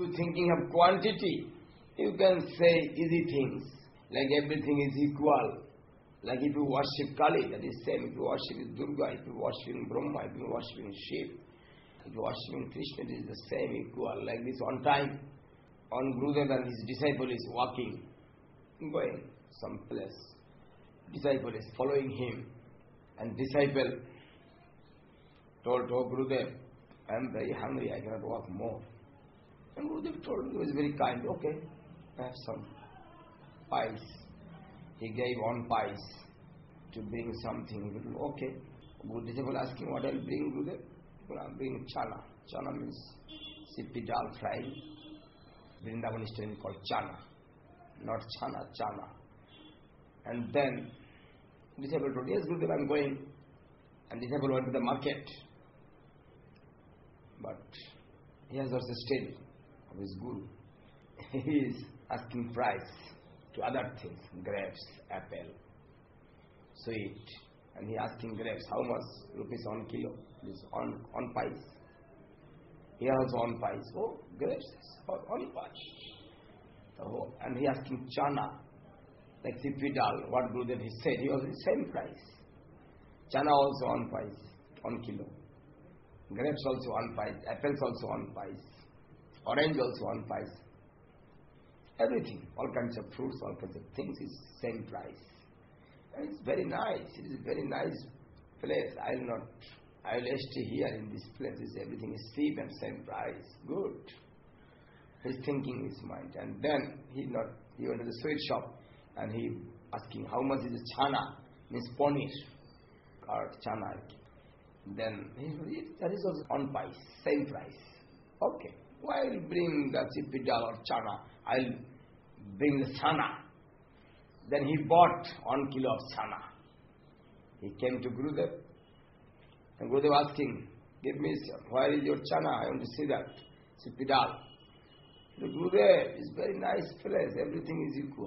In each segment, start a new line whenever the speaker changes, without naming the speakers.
you thinking of quantity, you can say easy things, like everything is equal. Like if you worship Kali, that is same. If you worship Durga, if you worship Brahma, if you worship Shiv, if you worship Krishna, it is the same, equal. Like this one time, on Gurudev and his disciple is walking, going some place. Disciple is following him, and disciple told, "Oh Gurudev, I am very hungry, I cannot walk more." And Gurudev told him, he was very kind, "Okay, I have some pies." He gave one pies to bring something. He said, "Okay." Good disciple asking, "What I'll bring, Gurudev?" I'll bring chana. Chana means sippy dal fry. Vrindavan is called chana. Not chana, chana. And then disciple told, "Yes, Gurudev, I'm going." And disciple went to the market. But he has also stayed of his guru. He is asking price to other things, grapes, apple, sweet. And he asking grapes, how much rupees on kilo? This on pies. Here also on pies. Oh, grapes, on pies. Oh, and he asking chana, like sippy dal, what Gurudev he said, he was the same price. Chana also on pies, on kilo. Grapes also on pies, apples also on pies, orange also on pies. Everything, all kinds of fruits, all kinds of things is same price. And it's very nice. It is a very nice place. I will stay here in this place. Everything is cheap and same price. Good. He's thinking in his mind. And then he went to the sweet shop and he asking how much is chana, means paneer or chana. Then he said, that is also on price, same price. Okay. Why will bring the sippy dal or chana? I'll bring the chana. Then he bought 1 kilo of chana. He came to Gurudev. And Gurudev asking, give me some. Where is your chana? I want to see that. Sippy dal. The Gurudev is very nice place. Everything is equal.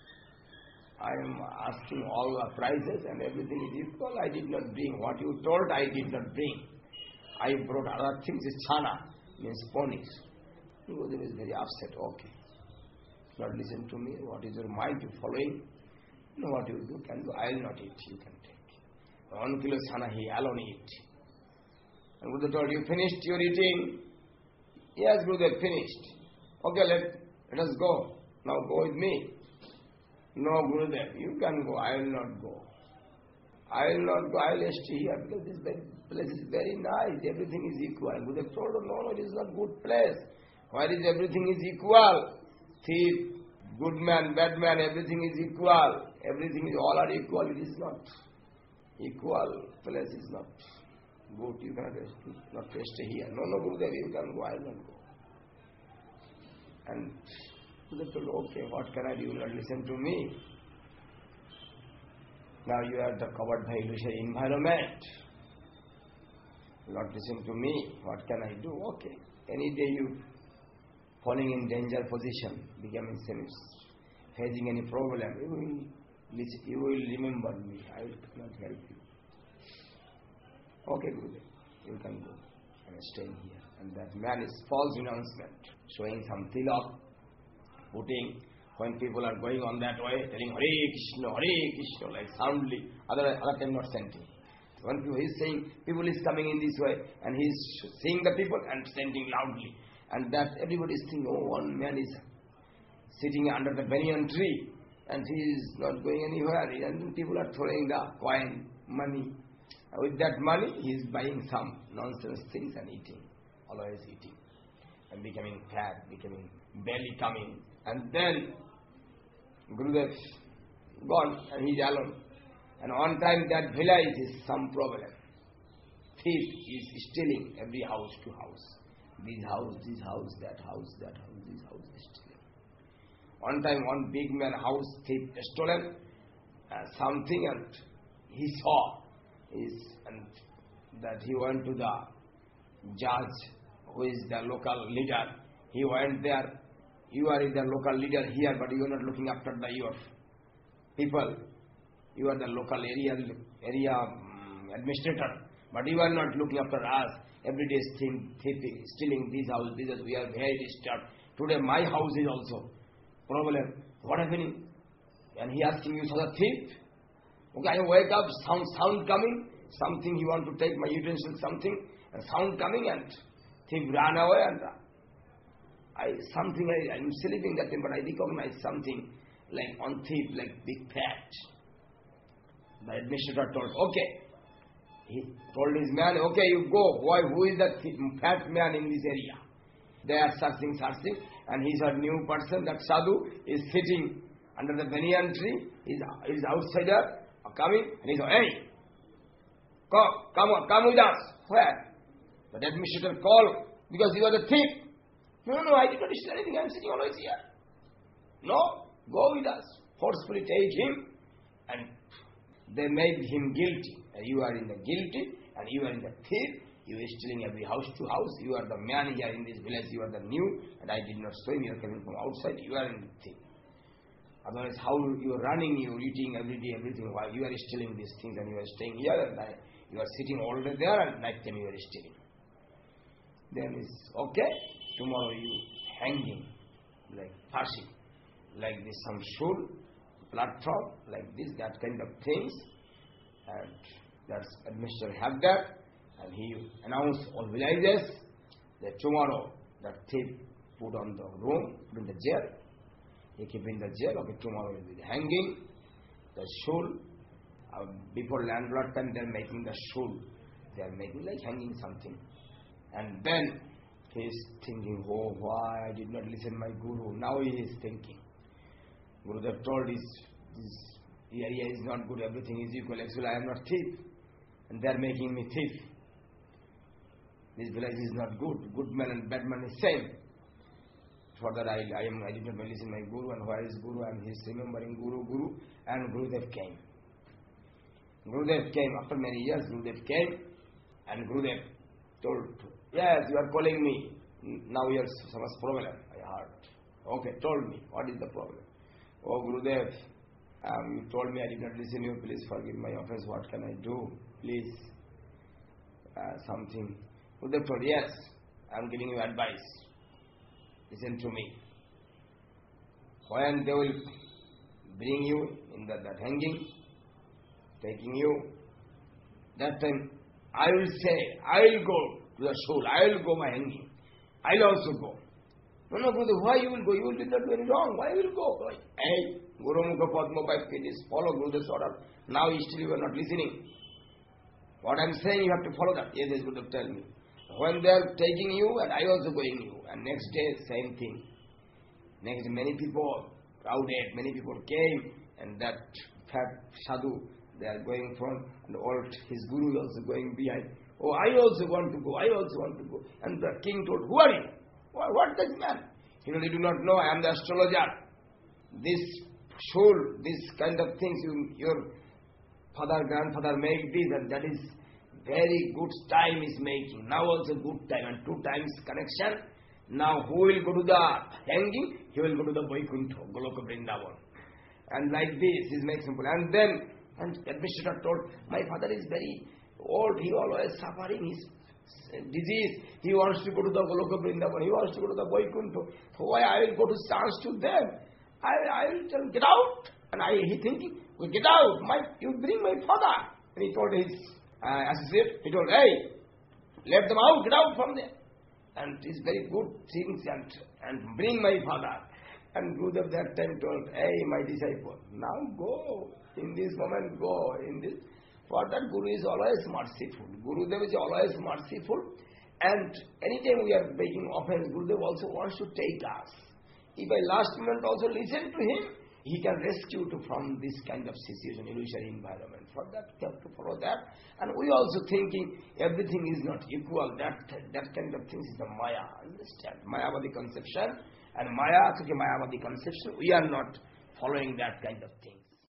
I am asking all the prices and everything is equal. I did not bring. What you told, I did not bring. I brought other things. Is chana, means ponies. Gurudev is very upset. Okay. Not listen to me. What is your mind? You following? You know what you do? Can do. I will not eat. You can take. 1 kilo chana he alone eat. And Gurudev told, you finished your eating? Yes, Gurudev, finished. Okay, let us go. Now go with me. No, Gurudev, you can go. I will not go. I will not go. I will stay here because this place is very nice. Everything is equal. Gurudev told him, no, it is not good place. Where is everything is equal? Thief, good man, bad man, everything is equal. Everything is, all are equal. It is not. Equal place is not good. You cannot not stay here. No, Gurudev, you can go. I will not go. And Gurudev told, okay, what can I do? You will not listen to me. Now you are the covered by illusion environment. You will not listen to me. What can I do? Okay. Any day you falling in danger position, becoming serious, facing any problem, you will remember me. I will not help you. Okay, Gurudev, you can go and stay here. And that man is false announcement, showing some tilak, putting, when people are going on that way, telling Hare Krishna, like soundly, other time not chanting. When he is saying, people is coming in this way, and he is seeing the people and chanting loudly. And that everybody is thinking, oh, one man is sitting under the banyan tree and he is not going anywhere. And people are throwing the coin, money. With that money, he is buying some nonsense things and eating, always eating. And becoming fat, becoming belly coming. And then Gurudev gone and he is alone. And one time that village is some problem. Thief is stealing every house to house. This house, that house, this house is stealing. One time, one big man house thief stolen something, and he saw and that he went to the judge, who is the local leader. He went there. You are the local leader here, but you are not looking after your people. You are the local area administrator, but you are not looking after us. every day thieving, stealing this house, we are very disturbed. Today my house is also problem. What happening? And he asking you, so the thief? Okay, I wake up, sound coming, something he want to take my utensil, something, and sound coming, and thief ran away, and I'm sleeping that time, but I recognize something like on thief, like big fat. The administrator told, okay. He told his man, okay, you go. Why? Who is that fat man in this area? They are searching, and he's a new person. That sadhu is sitting under the banyan tree. He's outsider coming, and he said, hey, come with us. Where? But administrator called, because you are the thief. No, I did not steal anything. I am sitting always here. No, go with us. Forcefully take him, and they made him guilty. You are in the guilty, and you are in the thief. You are stealing every house to house. You are the man here in this village. You are the new, and I did not saw him. You are coming from outside. You are in the thief. Otherwise, how you are running, you are eating every day, everything. Why you are stealing these things, and you are staying here, and you are sitting all day there, and night time you are stealing. Then it's okay. Tomorrow you hanging, like passing, like this, some stool, platform, like this, that kind of things. And that's Mr. Hagdar, and he announced all villages that tomorrow that thief put on the room, put in the jail. He keep in the jail. Okay, tomorrow will be the hanging, the shul. Before landlord time, they are making the shul. They are making like hanging something, and then he is thinking, oh, why I did not listen my guru. Now he is thinking. Gurudev told this area is not good, everything is equal. Actually, I am not thief, and they are making me thief. This village is not good. Good man and bad man is same. For that I did not listen my guru, and where is guru? And he is remembering guru, and Gurudev came. Gurudev came after many years. Gurudev came, and Gurudev told, yes, you are calling me. Now you have so much problem. I heard. Okay, told me. What is the problem? Oh, Gurudev, you told me I did not listen to you. Please forgive my offense. What can I do? Please. Something. Gurudev told, yes, I am giving you advice. Listen to me. When they will bring you in that hanging, taking you, that time I will say, I will go to the soul, I will go my hanging. I will also go. No, Gurudev, why you will go? You did not do any wrong. Why will you go? Hey, Guru Mukha Padma 5 kgs, follow Gurudev's order. Now still you are not listening. What I am saying, you have to follow that. Yes, Gurudev, tell me. When they are taking you, and I also going you. And next day, same thing. Next, many people crowded, many people came, and that fat sadhu, they are going from, and all his guru also going behind. Oh, I also want to go, I also want to go. And the king told, who are you? What this man? He really do not know, I am the astrologer. This shul, this kind of things, your father, grandfather make this, and that is very good time is making. Now also good time, and 2 times connection. Now who will go to the hanging? He will go to the Vaikuntha, Goloka Vrindavan. And like this, he makes simple. And then, and administrator told, my father is very old, he always suffering his disease. He wants to go to the Goloka Vrindavan, he wants to go to the Vaikuntha. So why I will go to chance to them? I will tell him, get out. And he thinking, well, get out, you bring my father. And he told his associate, he told, hey, let them out, get out from there. And it's very good things, and bring my father. And Gurudev that time told, hey, my disciple, now go. In this moment, go. For that Guru is always merciful. Gurudev is always merciful. And anytime we are making offense, Gurudev also wants to take us. If I last moment also listen to him, he can rescue you from this kind of situation, illusory environment. For that, you have to follow that. And we also thinking everything is not equal. That kind of things is the Maya. Understand? Mayavadi conception. And Maya, Mayavadi conception, we are not following that kind of thing.